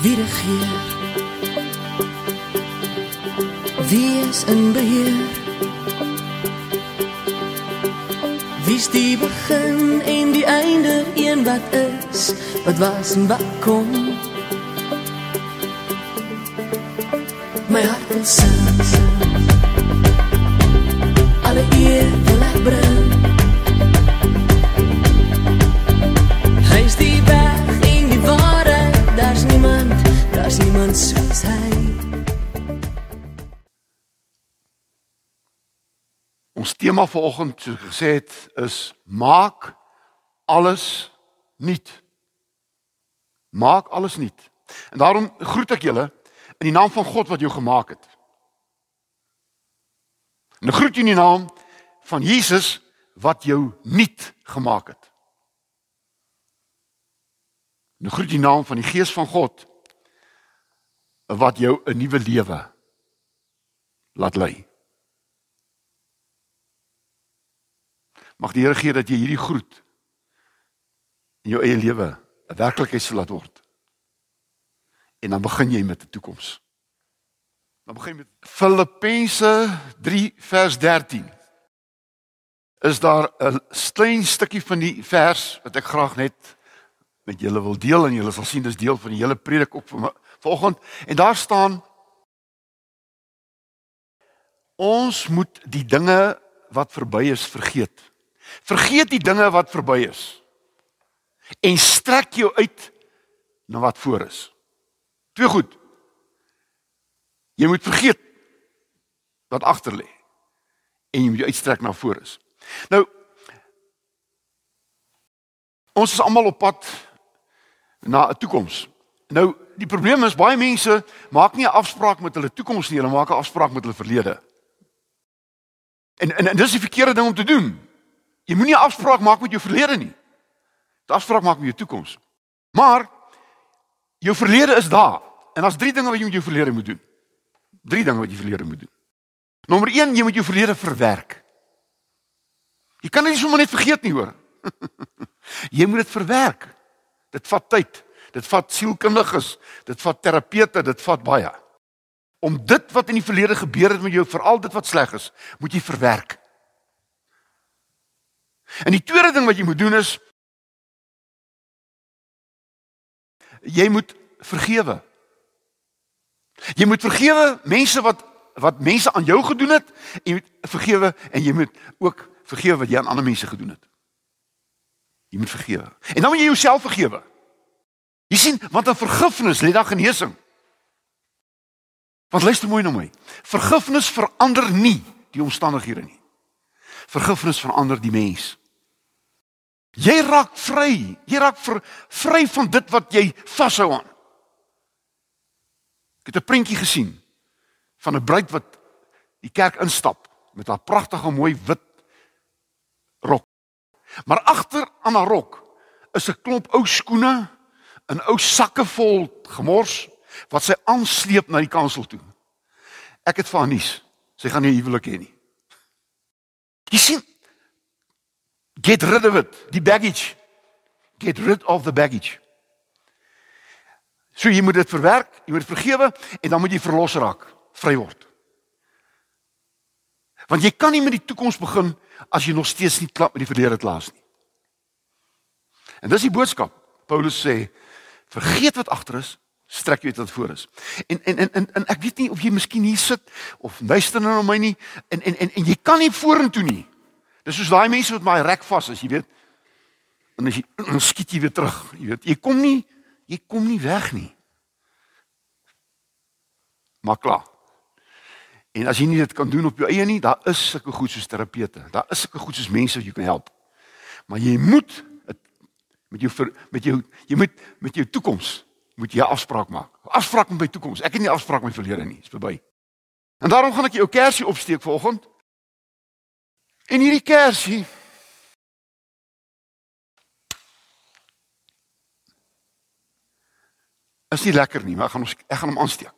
Wie regeer? Wie is in beheer? Wie's die begin en die einde, een wat is, wat was en wat kom? My hart wil sing, alle eer wil ek bring. Hy is die weg en die waarheid, daar's niemand soos hy. Ons tema vanoggend, soos ek gesê het, is maak alles nuut. Maak alles nuut. En daarom groet ek julle in die naam van God wat jou gemaak het. En ek groet jou in die naam van Jesus wat jou nuut gemaak het. En ek groet jou in die naam van die Gees van God wat jou 'n nuwe lewe laat lei. Mag die Here gee dat jy hierdie groet in jou eie lewe 'n werklikheid sal laat word. En dan begin jy met 'n toekoms. Dan begin jy met Filippense 3 vers 13. Is daar 'n klein stukkie van die vers wat ek graag net met julle wil deel en julle sal sien dis deel van die hele predik op vanoggend. En daar staan: ons moet die dinge wat verby is vergeet. Vergeet die dinge wat verby is en strek jou uit na wat voor is. Twee goed. Jy moet vergeet wat agter lê en jy moet jou uitstrek na voor is. Nou, ons is almal op pad na 'n toekoms. Nou, die probleem is baie mense maak nie 'n afspraak met hulle toekoms nie, hulle maak 'n afspraak met hulle verlede. En dis die verkeerde ding om te doen. Jy moenie 'n afspraak maak met jou verlede nie. 'n Afspraak maak met jou toekoms. Maar jou verlede is daar. En daar's 3 dinge wat jy met jou verlede moet doen. 3 dinge wat jy verlede moet doen. Nommer 1, jy moet jou verlede verwerk. Jy kan dit nie sommer net vergeet nie, hoor. Jy moet dit verwerk. Dit vat tyd. Dit vat sielkundiges, dit vat terapeute, dit vat baie. Om dit wat in die verlede gebeur het met jou, veral dit wat sleg is, moet jy verwerk. En die tweede ding wat jy moet doen is, jy moet vergewe. Jy moet vergewe mense wat mense aan jou gedoen het, en jy moet vergewe en jy moet ook vergewe wat jy aan ander mense gedoen het. Jy moet vergewe. En dan moet jy jouself vergewe. Jy sien, want in vergifnis lê daar genesing. Want luister mooi na my. Vergifnis verander nie die omstandighede nie. Vergifnis verander die mens. Jy raak vry. Jy raak vry van dit wat jy vashou aan. Ek het 'n prentjie gesien van 'n bruid wat die kerk instap met haar pragtige mooi wit rok. Maar agter aan haar rok is 'n klomp ou skoene, 'n ou sakke vol gemors wat sy aansleep na die kansel toe. Ek het vir haar nuus. Sy gaan nie 'n huwelik hê nie. Jy sien, get rid of it, die baggage. Get rid of the baggage. So jy moet dit verwerk, jy moet vergewe en dan moet jy verlos raak, vry word. Want jy kan nie met die toekoms begin as jy nog steeds nie klap met die verlede klaar nie. En dis die boodskap. Paulus sê, vergeet wat agter is, strek jou uit wat voor is. En ek weet nie of jy miskien hier sit of luister na my nie en jy kan nie vorentoe nie. Dis soos daai mense wat my rek vas is, jy weet. En as jy dan skiet jy weer terug, jy weet. Jy kom nie weg nie. Maar klaar. En as jy nie dit kan doen op jou eie nie, daar is sulke goed soos terapeute. Daar is sulke goed soos mense wat jou kan help. Maar jy moet met jou toekoms moet jy 'n afspraak maak. 'n Afspraak met my toekoms. Ek het nie 'n afspraak met my verlede nie. Dis verby. En daarom gaan ek jou kersie opsteek vanoggend. En hierdie kersie is nie lekker nie, maar ek gaan hom aansteek.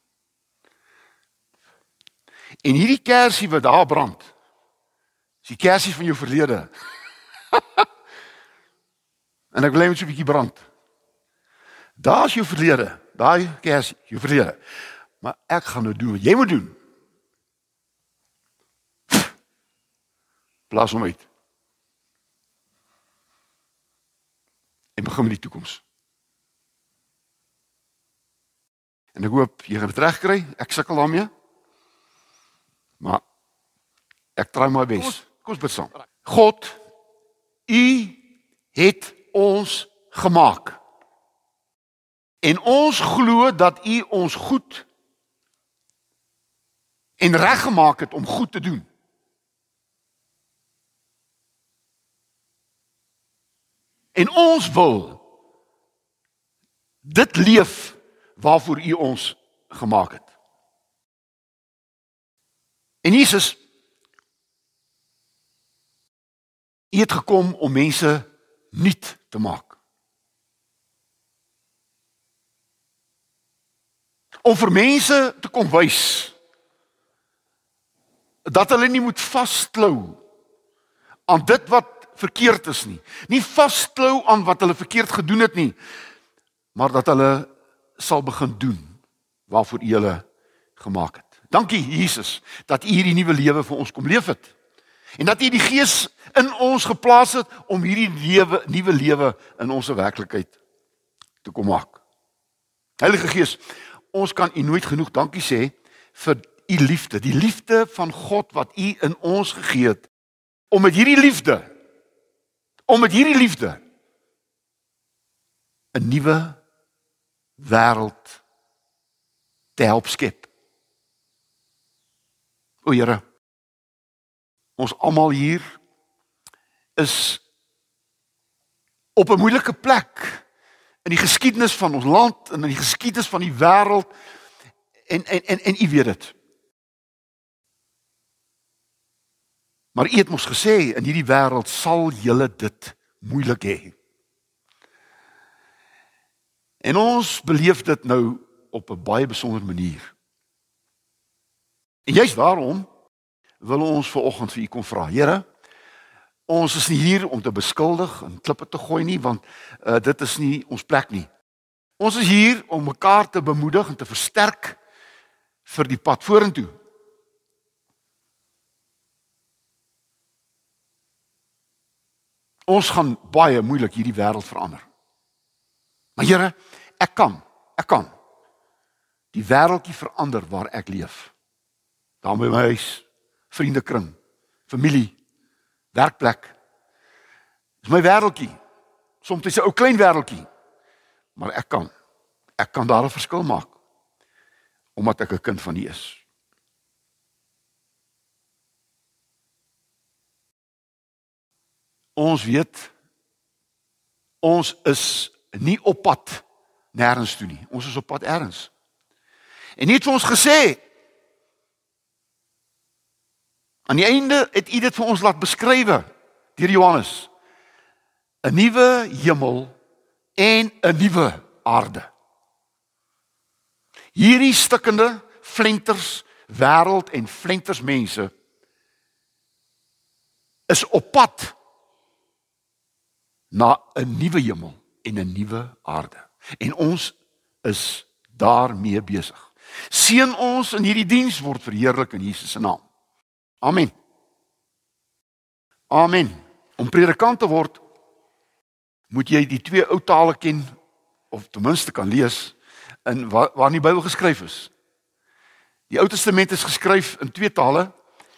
En hierdie kersie wat daar brand, is die kersie van jou verlede. En ek wil net so 'n bietjie brand. Daar is jou verlede. daai kersie, jou verlede. Maar ek gaan nou doen wat jy moet doen. Blaas hom uit. En begin met die toekoms. En ek hoop, jy gaan het reg kry, ek sukkel daarmee. Maar, ek try my bes. Kom ons bid saam. God, U het ons gemaak. En ons glo dat U ons goed en reg gemaak het om goed te doen. En ons wil dit leef waarvoor U ons gemaak het. En Jesus, U het gekom om mense nuut te maak. Om vir mense te kom wys dat hulle nie moet vasklou aan dit wat verkeerd is nie. Nie vasklou aan wat hulle verkeerd gedoen het nie, maar dat hulle sal begin doen waarvoor U hulle gemaak het. Dankie Jesus dat U hierdie nuwe lewe vir ons kom leef het. En dat U die Gees in ons geplaas het om hierdie nuwe lewe in ons werklikheid te kom maak. Heilige Gees, ons kan U nooit genoeg dankie sê vir U liefde, die liefde van God wat U in ons gegee het, om met hierdie liefde 'n nuwe wêreld te help skep. O Here, ons almal hier is op 'n moeilike plek in die geskiedenis van ons land en in die geskiedenis van die wêreld en U weet dit. Maar U het ons gesê in hierdie wêreld sal julle dit moeilik hê. En ons beleef dit nou op 'n baie besondere manier. En juist daarom wil ons vanoggend vir U kom vra. Here, ons is nie hier om te beskuldig en klippe te gooi nie, want dit is nie ons plek nie. Ons is hier om mekaar te bemoedig en te versterk vir die pad vorentoe. Ons gaan baie moeilik hierdie wêreld verander. Maar Here, ek kan die wêreldjie verander waar ek leef. Daar by my huis, vriendekring, familie, werkplek. Dis my wêreldjie. Soms is 'n ou klein wêreldjie. Maar ek kan daar 'n verskil maak omdat ek 'n kind van U is. Ons weet ons is nie op pad nêrens toe nie. Ons is op pad ergens. En U het vir ons gesê aan die einde het U dit vir ons laat beskrywe deur Johannes. 'n Nuwe hemel en 'n nuwe aarde. Hierdie stikkende flenters wêreld en flenters mense is op pad na 'n nuwe hemel en 'n nuwe aarde. En ons is daarmee besig. Seën ons in hierdie diens word verheerlik in Jesus se naam. Amen. Amen. Om predikant te word, moet jy die twee ou tale ken, of ten minste kan lees, in waar in die Bybel geskryf is. Die Ou Testament is geskryf in twee tale.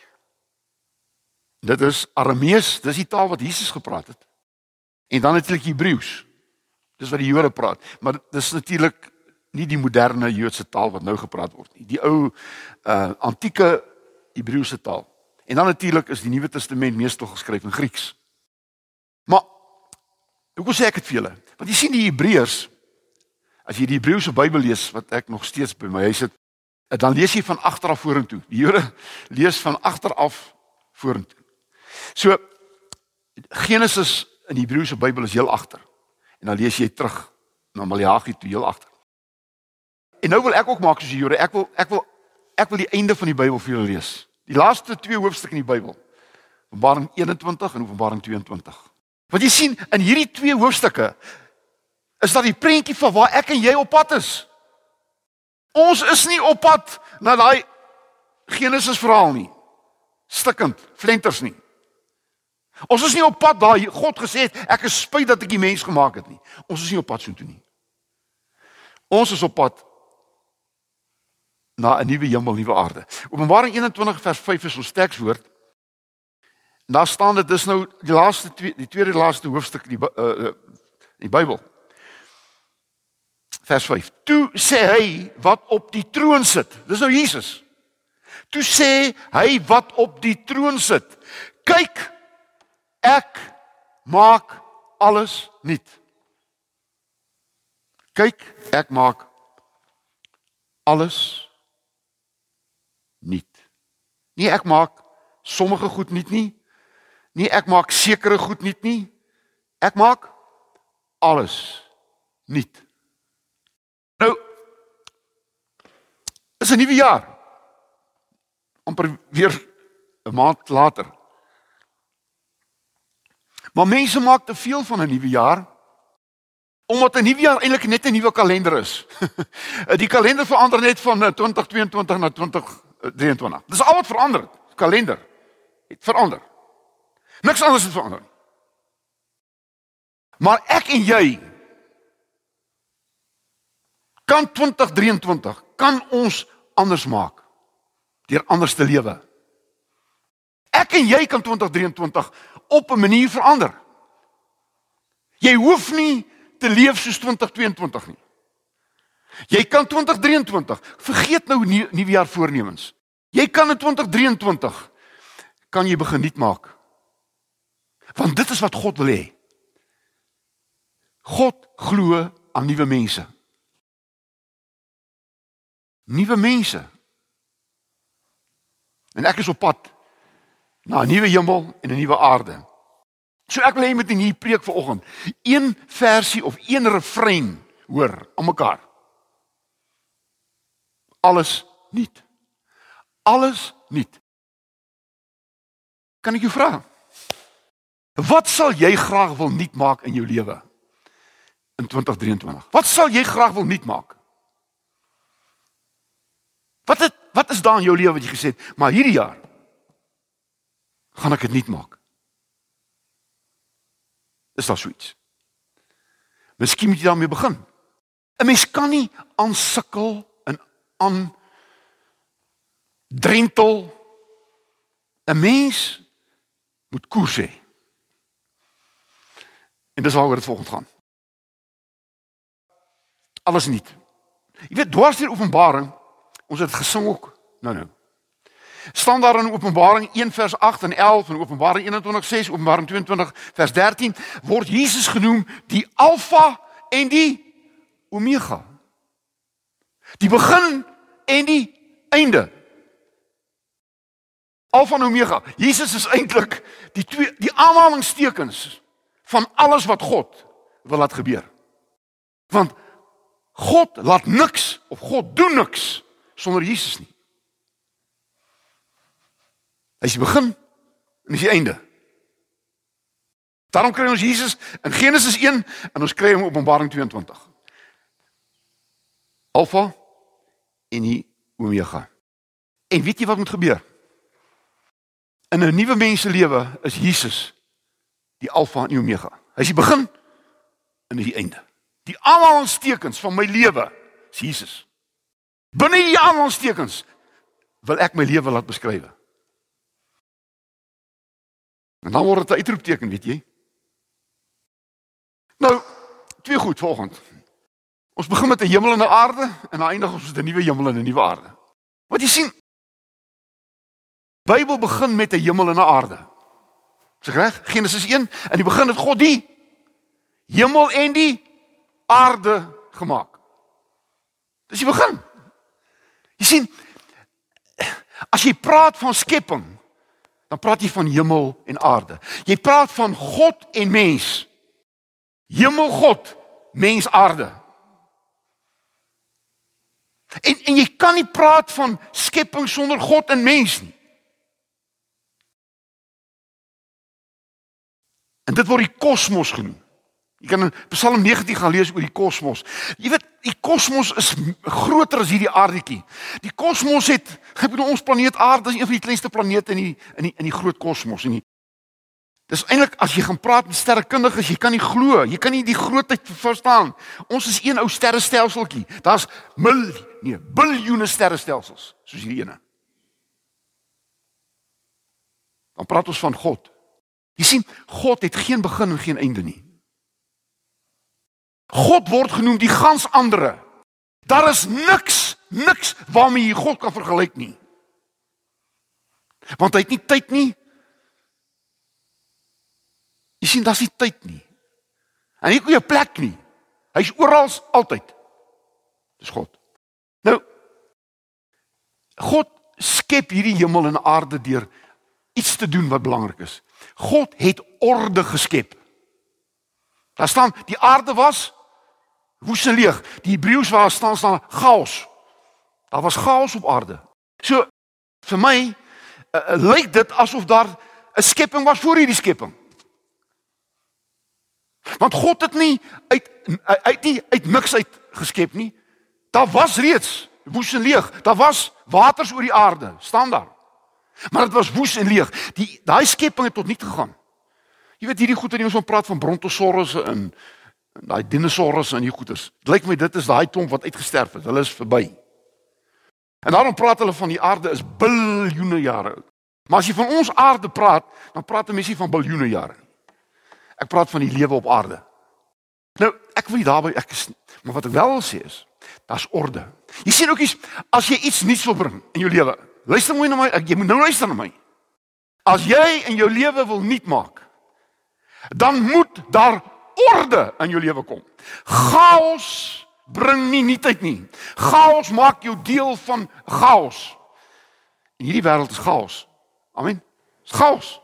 Dit is Aramees, dis die taal wat Jesus gepraat het. En dan natuurlik Hebreëus. Dis wat die Jode praat, maar dis natuurlik nie die moderne Joodse taal wat nou gepraat word nie. Die ou antieke Hebreëse taal. En dan natuurlik is die Nuwe Testament meestal geskryf in Grieks. Maar hoekom sê ek dit vir julle? Want jy sien die Hebreërs, as jy die Hebreëse Bybel lees wat ek nog steeds by my huis het, dan lees jy van agter af vorentoe. Die Jode lees van agter af vorentoe. So Genesis in die Hebreëse Bybel is heel agter. En dan lees jy terug na Maleagi toe heel agter. En nou wil ek ook maak soos die Jode. Ek wil die einde van die Bybel vir julle lees. Die laaste twee hoofstukke in die Bybel. Openbaring 21 en Openbaring 22. Want jy sien, in hierdie twee hoofstukke is daar die prentjie van waar ek en jy op pad is. Ons is nie op pad na daai Genesis verhaal nie. Stikkend, flenters nie. Ons is nie op pad daar God gesê het, ek is spyt dat ek die mens gemaak het nie. Ons is nie op pad so toe nie. Ons is op pad na 'n nuwe hemel, nuwe aarde. Openbaring 21 vers 5 is ons tekswoord. Daar staan dit is nou die tweede laaste hoofstuk in die Bybel. Vers 5. Toe sê hy wat op die troon sit. Dis nou Jesus. Toe sê hy wat op die troon sit. Kyk, ek maak alles nuut. Kyk, ek maak alles nuut. Nie ek maak sommige goed nuut nie. Nie ek maak sekere goed nuut nie. Ek maak alles nuut. Nou, is 'n nuwe jaar. Amper weer 'n maand later. Maar mense maak te veel van 'n nuwe jaar, omdat 'n nuwe jaar eintlik net 'n nuwe kalender is. Die kalender verander net van 2022 na 2023. Dis al wat verander. Die kalender het verander. Niks anders het verander. Maar ek en jy kan 2023 kan ons anders maak deur anders te lewe. Ek en jy kan 2023 op 'n manier verander. Jy hoef nie te leef soos 2022 nie. Jy kan 2023, vergeet nou nuwe jaar voornemens. Jy kan in 2023 kan jy begin nuut maak. Want dit is wat God wil hê. God glo aan nuwe mense. Nuwe mense. En ek is op pad na 'n nuwe hemel en 'n nuwe aarde. So ek wil hê met in hierdie preek vanoggend een versie of een refrein hoor aan mekaar. Alles nuut. Alles nuut. Kan ek jou vra? Wat sal jy graag wil nuut maak in jou lewe in 2023? Wat sal jy graag wil nuut maak? Wat is daar in jou lewe wat jy gesê het, maar hierdie jaar gaan ek dit nuut maak? Is daar so iets? Miskien moet jy daarmee begin. 'n Mens kan nie aansukkel en aan drentel. 'n Mens moet koers hê. En dis waaroor dit volgende gaan. Alles nuut. Jy weet, dwars deur Openbaring, ons het gesing ook. Nou. Staan daar in Openbaring 1 vers 8 en 11 en Openbaring 21 6, Openbaring 22 vers 13 word Jesus genoem die Alfa en die Omega. Die begin en die einde. Alfa en Omega. Jesus is eintlik die aanhalingstekens van alles wat God wil laat gebeur. Want God laat niks of God doen niks sonder Jesus nie. Hy is die begin en hy is die einde. Daarom kry ons Jesus in Genesis 1 en ons kry hom in Openbaring 22. Alfa en die Omega. En weet jy wat moet gebeur? In 'n nuwe mens se lewe is Jesus die Alfa en die Omega. Hy is die begin en hy is die einde. Die aanhalingstekens van my lewe is Jesus. Binne die aanhalingstekens wil ek my lewe laat beskryf. En dan word dit 'n uitroepteken, weet jy? Nou, twee goed volgende. Ons begin met 'n hemel en 'n aarde en dan eindig ons met 'n nuwe hemel en 'n nuwe aarde. Wat jy sien, Bybel begin met 'n hemel en 'n aarde. Is ek reg? Genesis 1 en die begin het God die hemel en die aarde gemaak. Dis die begin. Jy sien, as jy praat van skepping, dan praat jy van hemel en aarde. Jy praat van God en mens. Hemel God, mens aarde. En jy kan nie praat van skepping sonder God en mens nie. En dit word die kosmos genoem. Jy kan in Psalm 19 gaan lees oor die kosmos. Jy weet, die kosmos is groter as hierdie aardetjie. Die kosmos het, ek bedoel, ons planeet Aarde is een van die kleinste planete in die groot kosmos. Dis eintlik, as jy gaan praat met sterrekundiges, jy kan nie glo, jy kan nie die grootheid verstaan. Ons is een ou sterrestelseltjie. Daar's biljoene sterrestelsels, soos hierdie ene. Dan praat ons van God. Jy sien, God het geen begin en geen einde nie. God word genoem die gans andere. Daar is niks waarmee jy God kan vergelyk nie. Want hy het nie tyd nie. Jy sien, daar's nie tyd nie. En nie goeie plek nie. Hy is oral, altyd. Dis God. Nou, God skep hierdie hemel en aarde deur iets te doen wat belangrik is. God het orde geskep. Daar staan, die aarde was woes en leeg. Die Hebreëus waar staan chaos. Daar was chaos op aarde. So, vir my, lyk dit asof daar 'n skepping was voor hierdie skepping. Want God het nie uit niks uit geskep nie. Daar was reeds woes en leeg. Daar was waters oor die aarde, staan daar. Maar dit was woes en leeg. Daai skepping het tot niet gegaan. Jy weet hierdie goeie, ons van praat van brontosaurusse en daai dinosaurusse en die goeters. Dit lyk my dit is daai klomp wat uitgesterf het. Hulle is verby. En daarom praat hulle van die aarde is biljoene jare oud. Maar as jy van ons aarde praat, dan praat 'n mens nie van biljoene jare. Ek praat van die lewe op aarde. Nou, ek wil nie daarby maar wat ek wel wil sê is, daar's orde. Jy sien ook iets, as jy iets nuuts wil bring in jou lewe. Luister mooi na my, jy moet nou luister na my. As jy in jou lewe wil nuut maak, dan moet daar orde in jou lewe kom. Chaos bring nie nuutheid nie. Chaos maak jou deel van chaos. En hierdie wêreld is chaos. Amen. Dis chaos.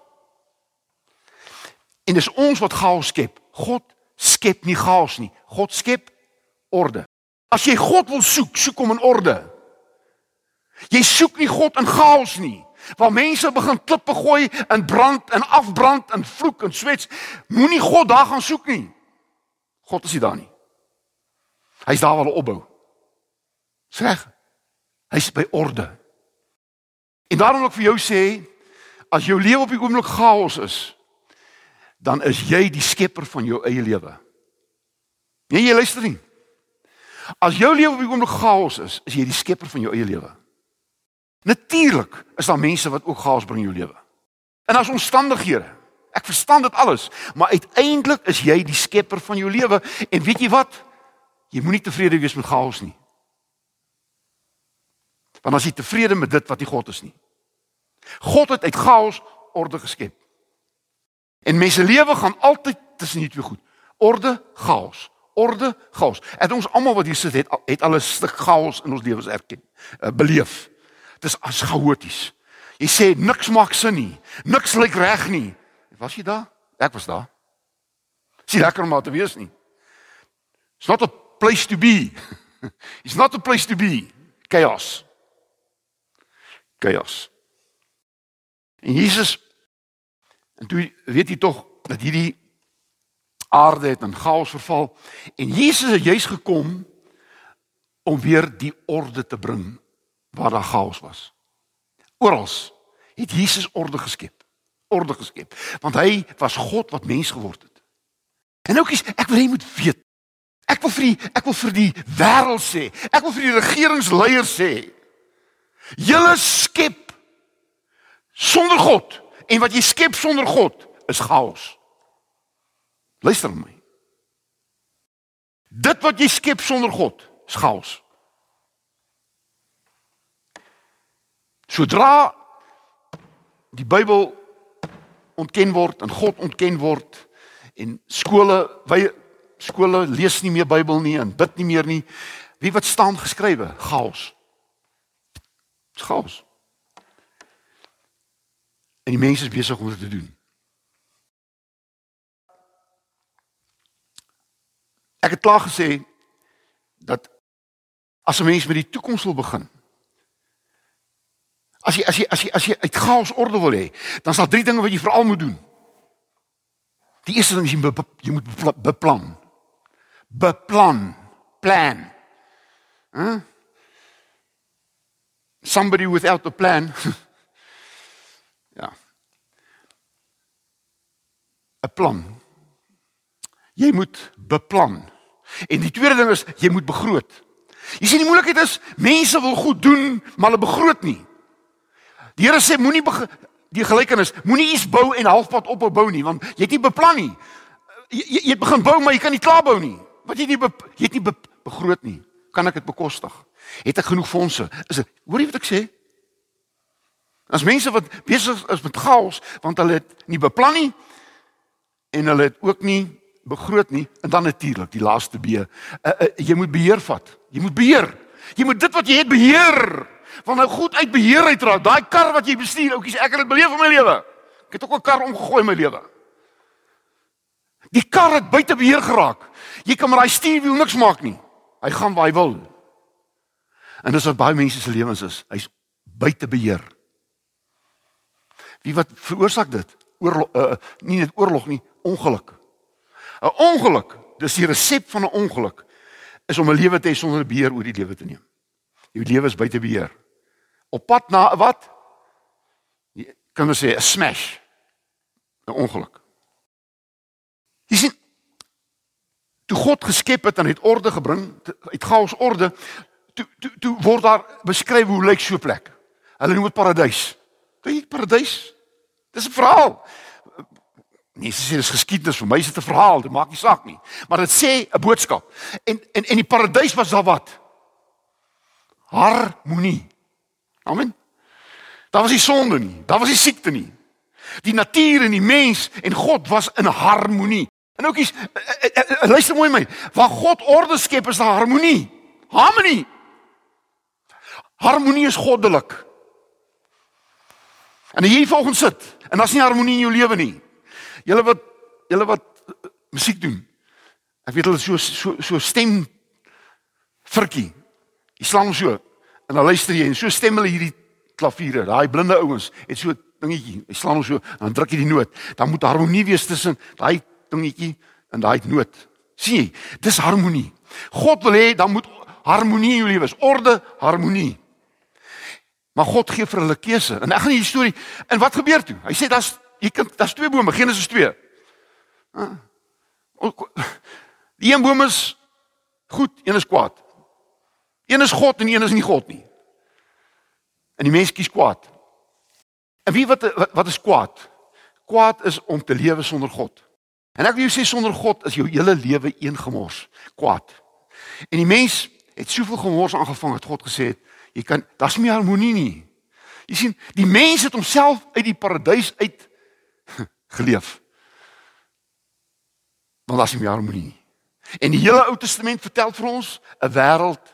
En dis ons wat chaos skep. God skep nie chaos nie. God skep orde. As jy God wil soek hom in orde. Jy soek nie God in chaos nie. Waar mense begin klippe gooi en brand en afbrand en vloek en swets, moenie God daar gaan soek nie. God is nie daar nie. Hy's daar waar hy opbou. Sê, hy's by orde. En daarom wil ek vir jou sê, as jou lewe op die oomblik chaos is, dan is jy die skepper van jou eie lewe. Nee, jy luister nie. As jou lewe op die oomblik chaos is jy die skepper van jou eie lewe. Natuurlik is daar mense wat ook chaos bring in jou lewe. En as omstandighede, ek verstaan dit alles, maar uiteindelik is jy die skepper van jou lewe. En weet jy wat? Jy moenie tevrede wees met chaos nie. Want as jy tevrede met dit wat nie God is nie. God het uit chaos orde geskep. En mense lewe gaan altyd tussen die twee goed. Orde, chaos. Orde, chaos. En ons almal wat hier sit het al 'n stuk chaos in ons lewens beleef. Dit is as chaoties. Jy sê niks maak sin nie. Niks lyk reg nie. Was jy daar? Ek was daar. Is nie lekker om daar te wees nie. It's not a place to be. It's not a place to be. Chaos. Chaos. En Jesus, en toe weet jy tog dat hierdie aarde het in chaos verval, en Jesus het juist gekom om weer die orde te bring waar daar chaos was. Orals het Jesus orde geskep. Orde geskep. Want hy was God wat mens geword het. En ook is, ek wil jy moet weet, ek wil vir die wêreld sê, ek wil vir die regeringsleiers sê, julle skep sonder God, en wat jy skep sonder God, is chaos. Luister na my. Dit wat jy skep sonder God, is chaos. Sodra die Bybel ontken word, en God ontken word, en skole lees nie meer Bybel nie, en bid nie meer nie, wie wat staan geskrywe? Chaos. Dis chaos. En die mense is besig om dit te doen. Ek het klaar gesê, dat as 'n mens met die toekoms wil begin, as jy uit chaos orde wil hê, dan is daar 3 dinge wat jy veral moet doen. Die eerste ding is jy moet beplan. Beplan. Plan. Somebody without a plan. Ja. 'n plan. Jy moet beplan. En die tweede ding is, jy moet begroot. Jy sien die moeilikheid is, mense wil goed doen, maar hulle begroot nie. Die Here sê, moenie die gelykenis, moenie iets bou en halfpad opbou nie, want jy het nie beplan nie. Jy het begin bou, maar jy kan nie klaar bou nie. Want jy het nie begroot nie. Kan ek dit bekostig? Het ek genoeg fondse? Hoor jy wat ek sê? As mense wat besig is met chaos, want hulle het nie beplan nie, en hulle het ook nie begroot nie, en dan natuurlik, die laaste B, jy moet beheer vat. Jy moet beheer. Jy moet dit wat jy het beheer. Want nou goed uit beheer uitraak. Daai kar wat jy bestuur, oukies, ek het dit beleef in my lewe. Ek het ook 'n kar omgegooi in my lewe. Die kar het buite beheer geraak. Jy kan met daai stuurwiel niks maak nie. Hy gaan waar hy wil. En dis wat baie mense se lewens is. Hy's buite beheer. Wie wat veroorsaak dit? Nie net oorlog nie, ongeluk. 'n Ongeluk, dis die resep van 'n ongeluk, is om 'n lewe te hê sonder beheer oor die lewe te neem. Jou lewe is buite beheer. Op pad na 'n wat? Kan ons sê 'n smash. 'n Ongeluk. Jy sien, toe God geskep het en het orde gebring, uit chaos orde, toe word daar beskryf hoe lyk so 'n plek. Hulle noem dit paradys. Weet jy paradys? Dis 'n verhaal. Nee, sê dis geskiedenis, vir my is dit 'n verhaal, dit maak nie saak nie. Maar dit sê 'n boodskap. En die paradys was daar wat? Harmonie. Amen. Daar was nie sonde nie, daar was nie siekte nie. Die natuur en die mens en God was in harmonie. En oukies, luister mooi my, waar God orde skep is daar harmonie. Harmonie. Harmonie is goddelik. En hier volgens sit, en daar's nie harmonie in jou lewe nie. Julle wat musiek doen. Ek weet hulle so stem virkie. Jy slaan hom so en dan luister jy en so stem hulle hierdie klaviere. Daai blinde ouens het so 'n dingetjie. Jy slaan hom so en dan druk jy die noot. Dan moet harmonie wees tussen daai dingetjie en daai noot. Sien jy? Dis harmonie. God wil hê dan moet harmonie in jou lewe wees. Orde, harmonie. Maar God gee vir hulle keuse. En ek gaan die storie. En wat gebeur toe? Hy sê daar's twee bome, Genesis 2. Die een boom is goed, een is kwaad. Een is God en een is nie God nie. En die mens kies kwaad. En wie wat is kwaad? Kwaad is om te lewe sonder God. En ek wil jou sê sonder God is jou hele lewe een gemors, kwaad. En die mens het soveel gemors aangevang dat God gesê het, daar's nie harmonie nie. Jy sien, die mens het homself uit die paradys uit geleef. Want daar's nie harmonie nie. En die hele Ou Testament vertel vir ons 'n wêreld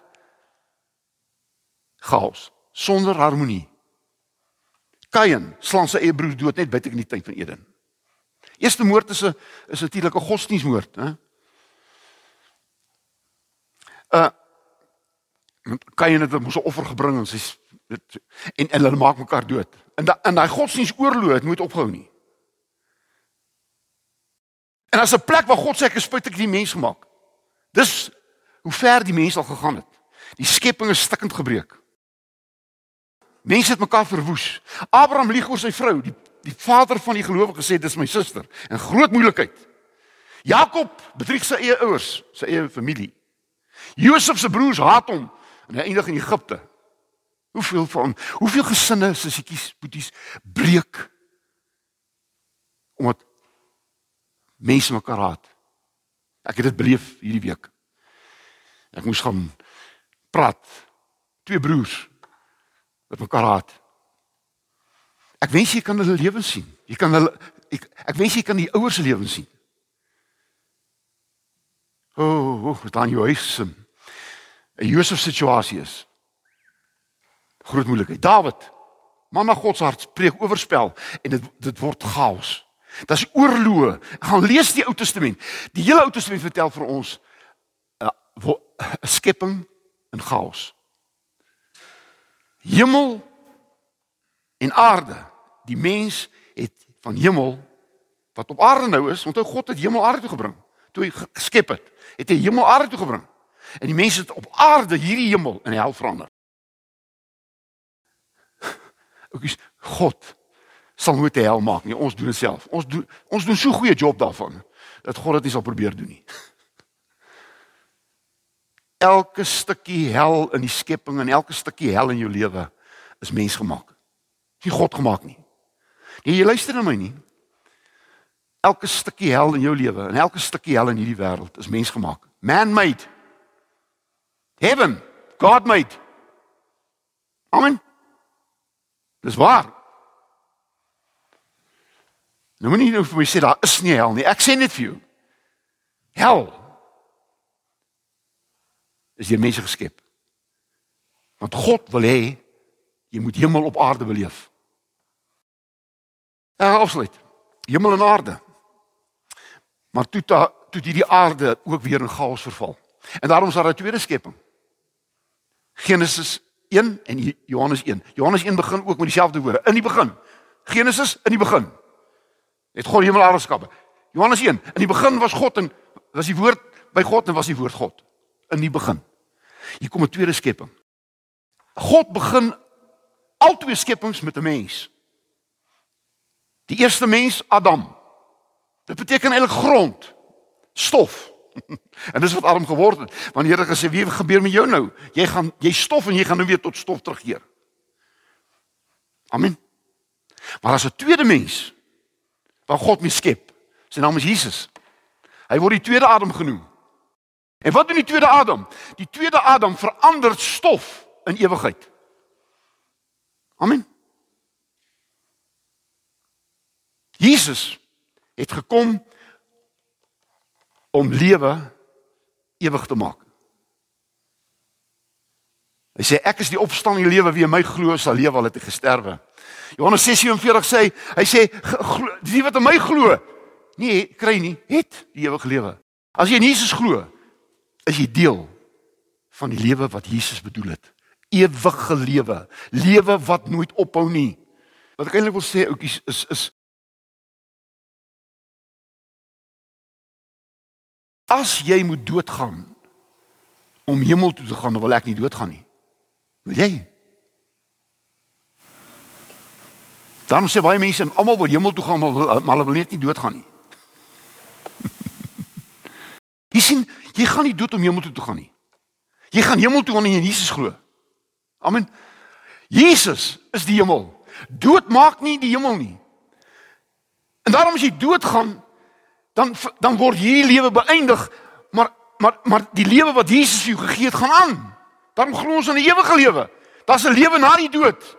chaos, sonder harmonie. Kain slaan sy eie broer dood net buite in die tuin van Eden. Eerste moord is natuurlik 'n godsdienstmoord, hè? Kain het mos 'n offer gebring en hulle maak mekaar dood. En daai godsdienstoorlog het nooit opgehou nie. En as 'n plek waar God sê ek het spyt ek die mens gemaak. Dis hoe ver die mens al gegaan het. Die skepping is stikkend gebreek. Mense het mekaar verwoes. Abraham lieg oor sy vrou, die vader van die gelowige sê dis my suster, en groot moeilikheid. Jakob bedrieg sy eie ouers, sy eie familie. Josef se broers haat hom en hy eindig in Egipte. Hoeveel gesinne, sissiekies, boeties breek omdat mense mekaar haat. Ek het dit beleef hierdie week. Ek moes gaan praat. 2 broers wat mekaar haat. Ek wens jy kan hulle lewens sien. Ek wens jy kan die ouers se lewens sien. Wat dan jou huis 'n Josef situasie is. Groot moeilikheid. Dawid, man na God se hart, spreek oorspel en dit word chaos. Dis oorloë. Gaan lees die Ou Testament. Die hele Ou Testament vertel vir ons 'n skepping in chaos. Hemel en aarde. Die mens het van hemel wat op aarde nou is, onthou God het hemel aarde toe gebring. Toe hy geskep het hy hemel aarde toe gebring. En die mense het op aarde hierdie hemel in die hel verander. God sal nooit die hel maak nie, ons doen dit self. Ons doen so 'n goeie job daarvan, dat God dit nie sal probeer doen nie. Elke stukkie hel in die skepping en elke stukkie hel in jou lewe is mensgemaak. Nie God gemaak nie. Nee, jy luister na my nie. Elke stukkie hel in jou lewe en elke stukkie hel in hierdie wêreld is mensgemaak. Man-made. Heaven, God-made. Amen. Dis waar. Nou moet nie nou vir my sê daar is nie hel nie. Ek sê net vir jou. Hel is deur mense geskep. Want God wil hê jy moet hemel op aarde beleef. Afsluit. Hemel en aarde. Maar toe hierdie aarde ook weer in chaos verval. En daarom is daar 'n tweede skepping. Genesis 1 en Johannes 1. Johannes 1 begin ook met dieselfde woorde. In die begin. Genesis, in die begin. Het God hemel en aarde geskape. Johannes 1. In die begin was God en was die woord by God en was die woord God. In die begin. Hier kom 'n tweede skepping. God begin al twee skepings met 'n mens. Die eerste mens, Adam. Dit beteken eintlik grond, stof. En dis wat Adam geword het. Want die Here gesê, wie gebeur met jou nou? Jy stof en jy gaan nou weer tot stof terugkeer. Amen. Maar as 'n tweede mens wat God mee skep, sy naam is Jesus. Hy word die tweede Adam genoem. En wat doen die tweede Adam? Die tweede Adam verander stof in ewigheid. Amen. Jesus het gekom om lewe ewig te maak. Hy sê ek is die opstanding lewe, wie in my glo sal lewe al het hy gesterwe. Johannes 6:47 sê hy sê wie wat in my glo, nee, kry nie, het die ewige lewe. As jy in Jesus glo, is jy deel van die lewe wat Jesus bedoel het. Ewige lewe, lewe wat nooit ophou nie. Wat ek eintlik wil sê oukies is as jy moet doodgaan om hemel toe te gaan, dan wil ek nie doodgaan nie. Wil jy? Daarom sê baie mense, almal wil hemel toe gaan, maar hulle wil net nie doodgaan nie. Jy sien, jy gaan nie dood om hemel toe te gaan nie. Jy gaan hemel toe wanneer jy in Jesus glo. Amen. Jesus is die hemel. Dood maak nie die hemel nie. En daarom as jy doodgaan, dan word hierdie lewe beëindig, maar die lewe wat Jesus vir jou gegee het, gaan aan. Daarom glo ons in 'n ewige lewe. Daar's 'n lewe na die dood.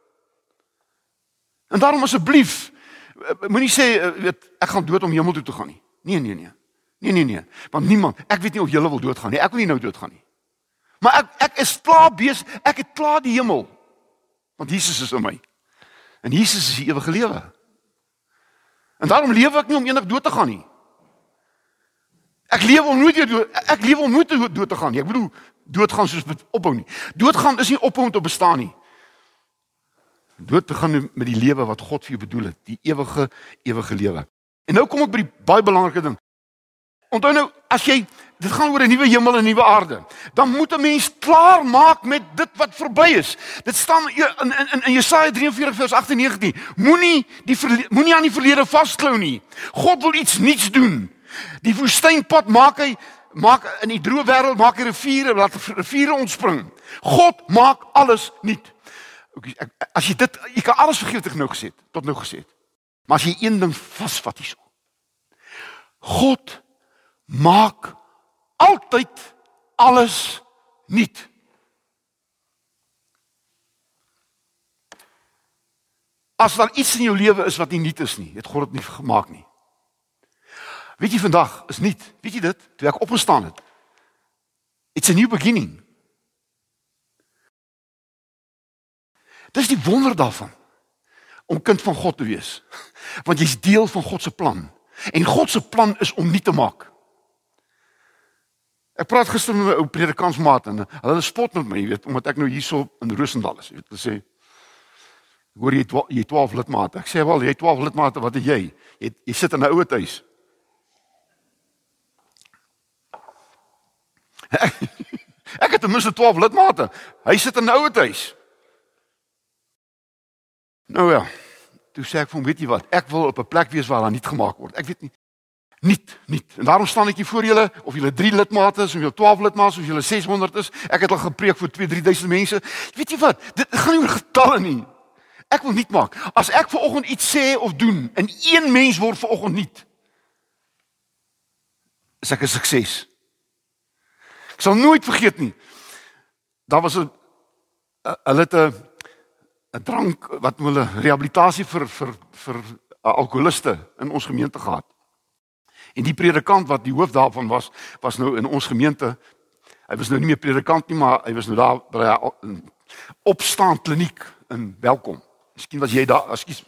En daarom asseblief, moenie sê, ek gaan dood om hemel toe te gaan nie. Nee. Want niemand, ek weet nie of julle wil doodgaan nie. Ek wil nie nou doodgaan nie. Maar ek is klaar besig, ek het klaar die hemel. Want Jesus is in my. En Jesus is die ewige lewe. En daarom lewe ek nie om eendag dood te gaan nie. Ek lewe om nooit dood te gaan nie. Ek bedoel, doodgaan soos ophou nie. Doodgaan is nie ophou om te bestaan nie. Dood te gaan met die lewe wat God vir jou bedoel het, die ewige lewe. En nou kom ek by die baie belangrike ding. Onthou nou, as jy, dit gaan oor 'n nuwe hemel en 'n nuwe aarde, dan moet 'n mens klaar maak met dit wat verby is. Dit staan in Jesaja 43 vers 8 en 19. Moenie aan die verlede vasklou nie. God wil iets nuuts doen. Die woestynpad maak in die droë wêreld maak hy riviere, laat riviere ontspring. God maak alles nuut. As jy kan alles vergeet wat ek tot nou gesê het. Maar as jy een ding vasvat hierso. God maak altyd alles nuut. As daar iets in jou lewe is wat nie nuut is nie, het God dit nie gemaak nie. Weet jy, vandag is nuut. Weet jy dit? Toe ek opgestaan het. It's a new beginning. Dis die wonder daarvan, om kind van God te wees. Want jy's deel van God se plan. En God se plan is om nuut te maak. Ek praat gister met my ou predikantsmaat en hulle spot met my, jy weet, omdat ek nou hierso in Rosendal is. Jy weet, hulle sê, hoor jy 12 lidmate. Ek sê wel, jy 12 lidmate, wat het jy? Jy sit in 'n ouer huis. Ek het ten minste 12 lidmate. Hy sit in 'n ouer huis. Nou ja, toe sê ek vir hom, weet jy wat, ek wil op 'n plek wees waar daar niet gemaak word. Ek weet nie. Niet. En daarom staan ek hier voor julle, of julle 3 lidmate is, of julle 12 lidmate is, of julle 600 is. Ek het al gepreek vir 2-3 duisend mense. Weet jy wat, dit gaan nie oor getalle nie. Ek wil niet maak. As ek vanoggend iets sê of doen, en 1 mens word vanoggend niet, is ek 'n sukses. Ek sal nooit vergeet nie. Daar was 'n drank, wat hulle rehabilitasie vir alkoholiste in ons gemeente gehad. En die predikant wat die hoof daarvan was nou in ons gemeente. Hy was nou nie meer predikant nie, maar hy was nou daar by 'n opstaan kliniek in Welkom. Miskien was jy daar, ekskuus.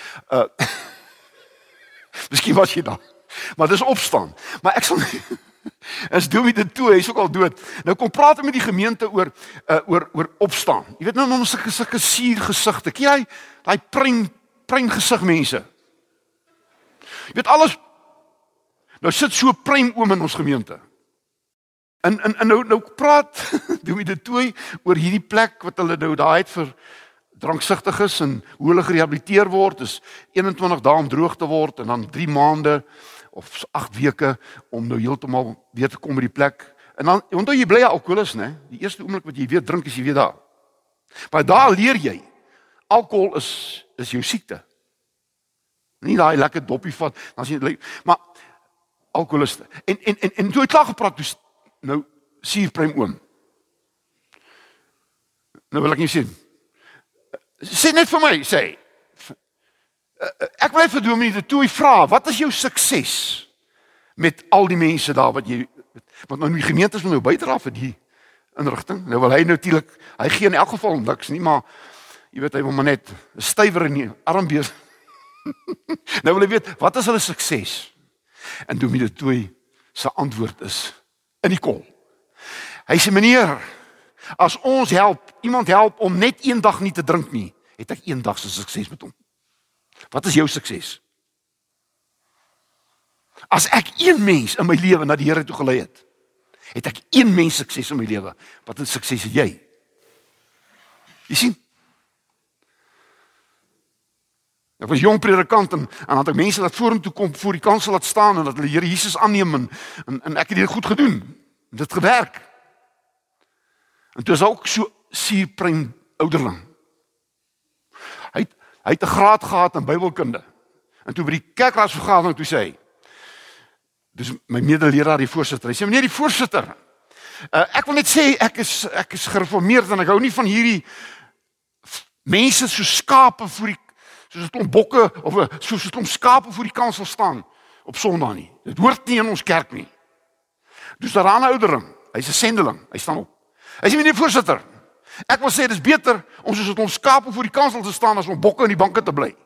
Miskien was jy daar. Maar dis opstaan. Maar ek sal as Dominee de Tooy, hy is ook al dood. Nou kom praat met die gemeente oor opstaan. Jy weet nou ons sulke suur gesigte. Ken jy daai pruin gesig mense? Jy weet alles. Nou sit so 'n pruim oom in ons gemeente. En nou praat Dominee de Tooy oor hierdie plek wat hulle nou daar het vir dranksigtiges en hoe hulle gerehabiliteer word. Is 21 dae om droog te word en dan 3 maande of 8 weke om nou heeltemal weer te kom by die plek. En dan onthou jy bly alkoholist, né? Die eerste oomblik wat jy weer drink is jy weer daar. Maar daar leer jy. Alkohol is jou siekte. Nie daai lekker doppie vat, dan as jy maar alkoholiste. En toe het klaar gepraat, dus nou suurpruim oom. Nou wil ek nie sien. Sê net vir my, sê. Ek wil vir Dominee de Tooy vra, wat is jou sukses met al die mense daar wat want nou die gemeentes wil nou bydra vir die inrigting. Nou wil hy natuurlik, hy gee in elk geval niks nie, maar jy weet hy wil maar net 'n stywer in die armbees. Nou wil hy weet, wat is hulle sukses? En Dominee de Tooy se antwoord is in die kol. Hy sê meneer, as ons iemand help om net 1 dag nie te drink nie, het ek 1 dag se sukses met hom. Wat is jou sukses? As ek 1 mens in my lewe na die Here toe gelei het, het ek 1 mens sukses in my lewe. Wat 'n sukses het jy? Jy sien? Ek was jong predikant en had ek mense wat vorentoe kom voor die kansel laat staan en dat hulle Here Jesus aanneem en ek het dit goed gedoen. Dit gewerk. En toe is ook so suurpruim ouderling. Hy het 'n graad gehad in Bybelkunde. En toe by die kerkraadsvergadering toe sê hy, dis my medeleraar die voorsitter. Hy sê meneer die voorsitter, ek wil net sê ek is gereformeerd en ek hou nie van hierdie mense so skape voor die soos 'n klomp bokke of soos 'n klomp skape voor die kansel staan op Sondag nie. Dit hoort nie in ons kerk nie. Dus daar 'n ouderling, hy's 'n sendeling, hy staan op. Hy sê meneer voorsitter, ek wil sê dis beter om soos 'n klomp skape voor die kansel te staan as om bokke in die banke te bly.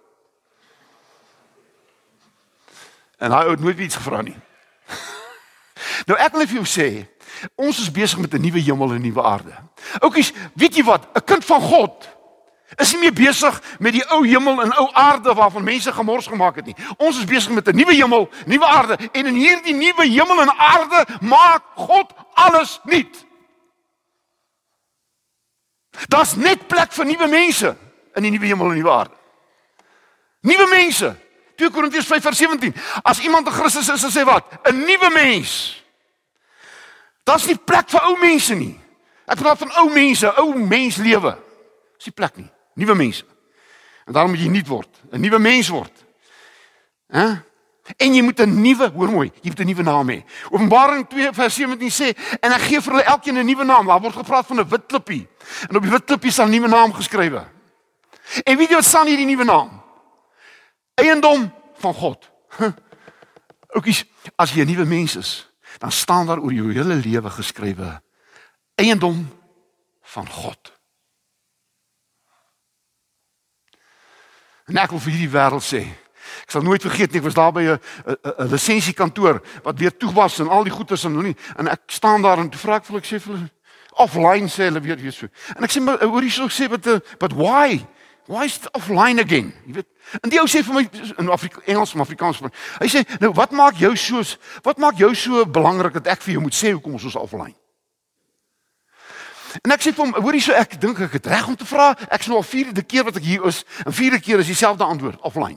En hy het nooit iets gevra nie. Nou ek wil vir jou sê, ons is besig met 'n nuwe hemel en 'n nuwe aarde. Oukies, weet jy wat? 'n Kind van God is nie meer besig met die ou hemel en ou aarde waarvan mense gemors gemaak het nie. Ons is besig met 'n nuwe hemel, nuwe aarde en in hierdie nuwe hemel en aarde maak God alles nuut. Daar's net plek vir nuwe mense in die nuwe hemel en nuwe aarde. Nuwe mense. 2 Korintiërs 5:17. As iemand in Christus is, dan sê wat? 'n nuwe mens. Daar's nie plek vir ou mense nie. Ek praat van ou mense, ou menslewe. Dis nie plek nie. Nuwe mense. En daarom moet jy nuut word, 'n nuwe mens word. En jy moet 'n nuwe, hoor mooi, jy moet 'n nuwe naam hê. Openbaring 2:17 sê, en ek gee vir hulle elkeen 'n nuwe naam. Daar word gepraat van 'n wit klippie. En op die wit klippie staan 'n nuwe naam geskrywe. En weet jy wat staan hier die nuwe naam? Eiendom van God. Oukies, as jy 'n nuwe mens is, dan staan daar oor jou hele lewe geskrywe eiendom van God. En ek wil vir hierdie wêreld sê, ek sal nooit vergeet nie, ek was daar by 'n lisensiekantoor wat weer toe was en al die goeders en ek staan daar en toe vra ek vir hulle, ek sê vir hulle offline sê hulle weer so. En ek sê maar hoor hierso sê but why? Why is it offline again? Jy weet. En die ou sê vir my in Engels en Afrikaans, hy sê nou wat maak jou so belangrik dat ek vir jou moet sê hoekom ons is offline? En ek sê vir hom, hoor hierso, ek dink ek het reg om te vra. Ek is nou al 4de keer wat ek hier is, en 4de keer is dieselfde antwoord, offline.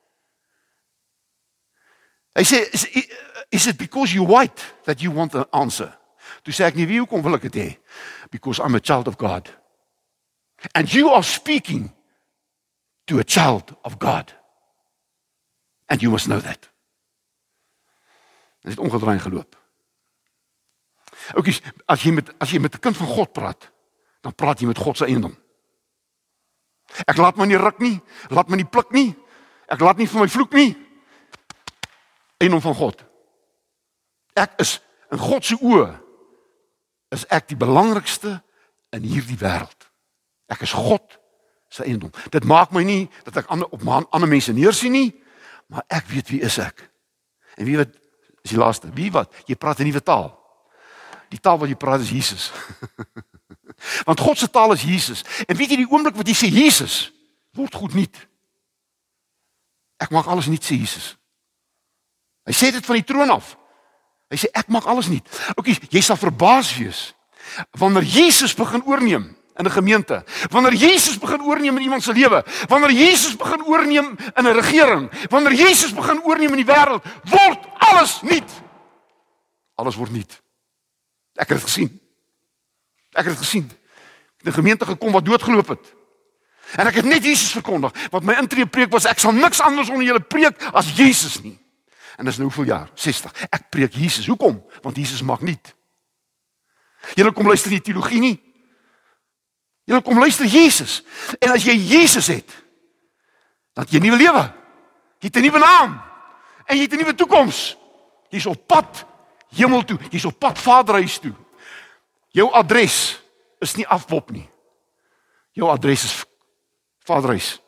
Hy sê, is it because you're white that you want an answer? Toe sê ek nie, wie hoekom wil ek dit hê? Because I'm a child of God. And you are speaking to a child of God. And you must know that. Dit het omgedraai geloop. Oukies, as jy met 'n kind van God praat, dan praat jy met God se eiendom. Ek laat my nie ruk nie, laat my nie pluk nie, ek laat nie vir my vloek nie. Eiendom van God. Ek is, in God se oë, is ek die belangrikste in hierdie wêreld. Ek is God se eiendom. Dit maak my nie dat ek ander mense neersien nie, maar ek weet wie is ek. En wie wat is die laaste? Wie wat? Jy praat 'n nuwe taal. Die taal wat jy praat is Jesus. Want God se taal is Jesus. En weet jy die oomblik wat jy sê Jesus, word goed nuut. Ek maak alles nuut, sê Jesus. Hy sê dit van die troon af. Hy sê ek maak alles nuut. Okay, jy sal verbaas wees wanneer Jesus begin oorneem in 'n gemeente, wanneer Jesus begin oorneem in iemand se lewe, wanneer Jesus begin oorneem in 'n regering, wanneer Jesus begin oorneem in die wêreld, word alles nuut. Alles word nuut. Ek het dit gesien. Ek het dit gesien. Ek het 'n gemeente gekom wat doodgeloop het. En ek het net Jesus verkondig. Wat my intree preek was, ek sal niks anders onder julle preek as Jesus nie. En dis nou hoeveel jaar? 60. Ek preek Jesus. Hoekom? Want Jesus maak nuut. Julle kom luister nie teologie nie. Julle kom luister Jesus. En as jy Jesus het, dan het jy 'n nuwe lewe. Jy het 'n nuwe naam. En jy het 'n nuwe toekoms. Jy's op pad hemel toe. Jy's op pad Vaderhuis toe. Jou adres is nie afpop nie. Jou adres is Vaderhuis.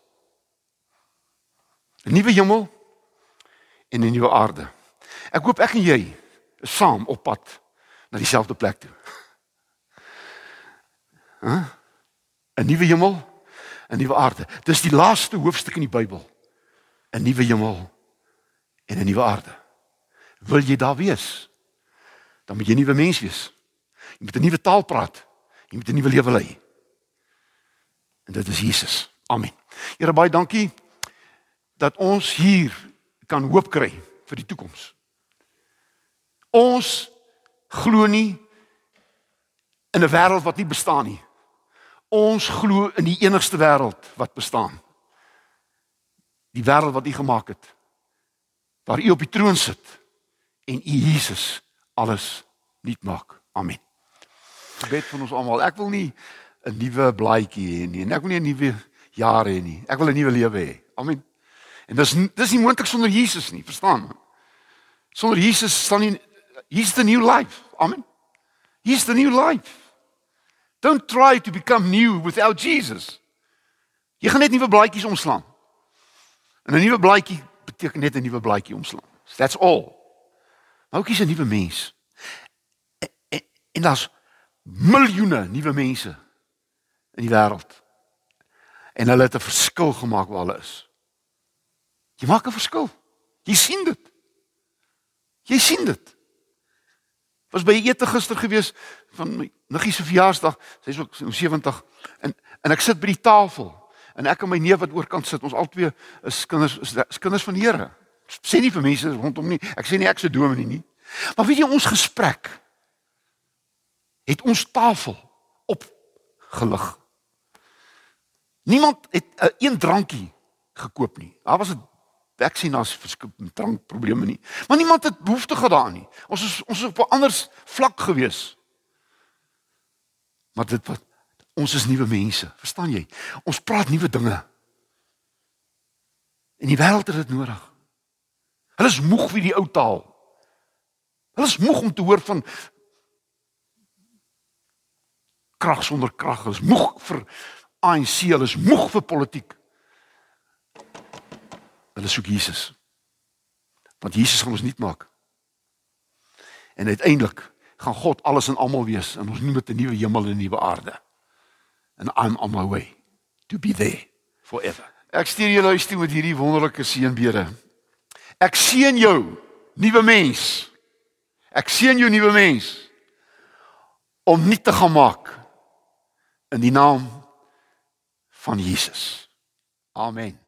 'n Nuwe hemel en 'n nuwe aarde. Ek hoop ek en jy is saam op pad na dieselfde plek toe. 'n Nuwe hemel, 'n nuwe aarde. Dis die laaste hoofstuk in die Bybel. 'n Nuwe hemel en 'n nuwe aarde. Wil jy daar wees? Dan moet jy 'n nuwe mens wees. Jy moet 'n nuwe taal praat. Jy moet 'n nuwe lewe lei. En dit is Jesus. Amen. Here, baie dankie dat ons hier kan hoop kry vir die toekoms. Ons glo nie in 'n wêreld wat nie bestaan nie. Ons glo in die enigste wêreld wat bestaan. Die wêreld wat U gemaak het. Waar U op die troon sit en U Jesus alles nuut maak. Amen. Gebed van ons almal. Ek wil nie 'n nuwe blaadjie hê nie en ek wil nie 'n nuwe jaar hê nie. Ek wil 'n nuwe lewe hê. Amen. En dis nie moontlik sonder Jesus nie, verstaan? Sonder Jesus staan nie. He's the new life. Amen. He's the new life. Don't try to become new without Jesus. Jy gaan net nuwe blaadjies omslaan. En 'n nuwe blaadjie beteken net 'n nuwe blaadjie omslaan. That's all. Maar ook is 'n nuwe mens. En daar's miljoene nuwe mense in die wêreld. En hulle het 'n verskil gemaak waar hulle is. Jy maak 'n verskil. Jy sien dit. Jy sien dit. Was by 'n ete gister gewees van my niggie se verjaarsdag. Sy is ook 70 en ek sit by die tafel en ek en my neef wat oorkant sit, ons albei is kinders van die Here. Sê nie vir mense rondom nie. Ek sê nie ek se dominee nie. Maar weet jy, ons gesprek het ons tafel opgelig. Niemand het een drankie gekoop nie. Daar was 'n ek sien daar's drankprobleme nie. Maar niemand het behoefte gedaan nie. Ons is op 'n ander vlak gewees. Maar ons is nuwe mense, verstaan jy? Ons praat nuwe dinge. En die wêreld het dit nodig. Hulle is moeg vir die ou taal. Hulle is moeg om te hoor van krag sonder krag. Hulle is moeg vir ANC, hulle is moeg vir politiek. Hulle soek Jesus. Want Jesus gaan ons nuut maak. En uiteindelik gaan God alles en almal wees en ons noem dit 'n nuwe hemel en 'n nuwe aarde. And I'm on my way to be there forever. Ek stuur julle huis toe met hierdie wonderlike seënbede. Ek seën jou, nuwe mens. Ek seën jou, nuwe mens, om nuut te gaan maak in die naam van Jesus. Amen.